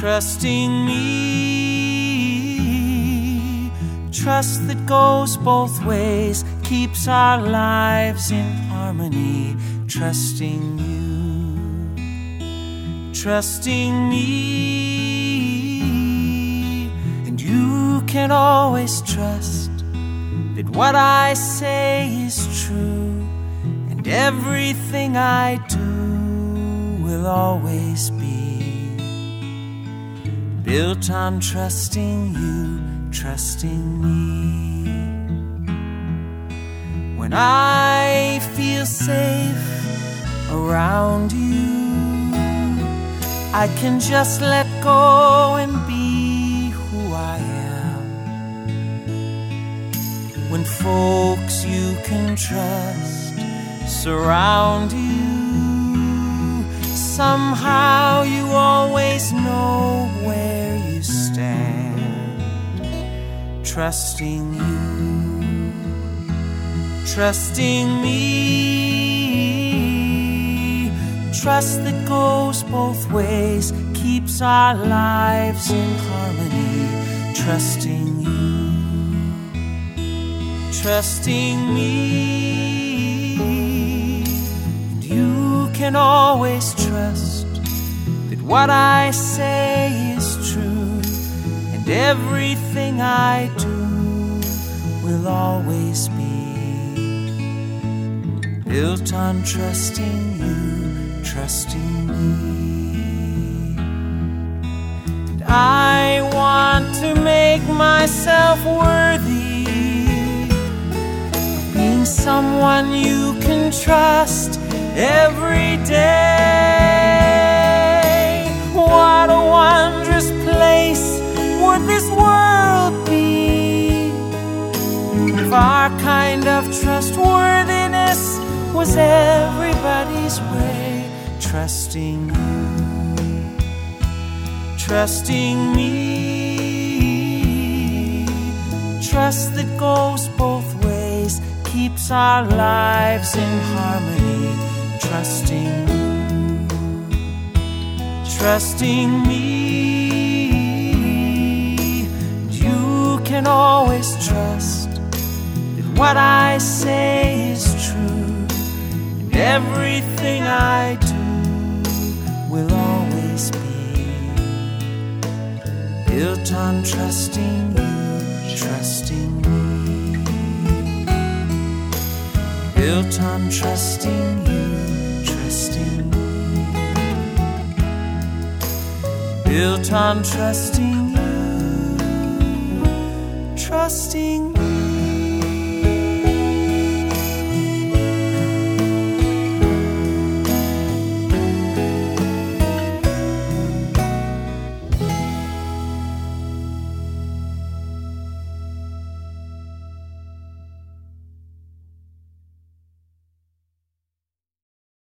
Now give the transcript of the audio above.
trusting me. Trust that goes both ways, keeps our lives in harmony. Trusting you, trusting me. And you can always trust that what I say is true, and everything I do will always be built on trusting you, trusting me. When I feel safe around you, I can just let go and be who I am. When folks you can trust surround you, somehow you always know where you stand. Trusting you, trusting me. Trust that goes both ways, keeps our lives in harmony. Trusting you, trusting me. And you can always trust that what I say is true, and everything I do will always be built on trusting you, trusting me. And I want to make myself worthy of being someone you can trust every day. What a wondrous place would this world be if our kind of trustworthiness was everybody's way. Trusting you, trusting me. Trust that goes both ways, keeps our lives in harmony. Trusting you, trusting me. And you can always trust that what I say is true, and everything I do will always be built on trusting you, trusting me. Built on trusting you, trusting me. Built on trusting you, trusting me.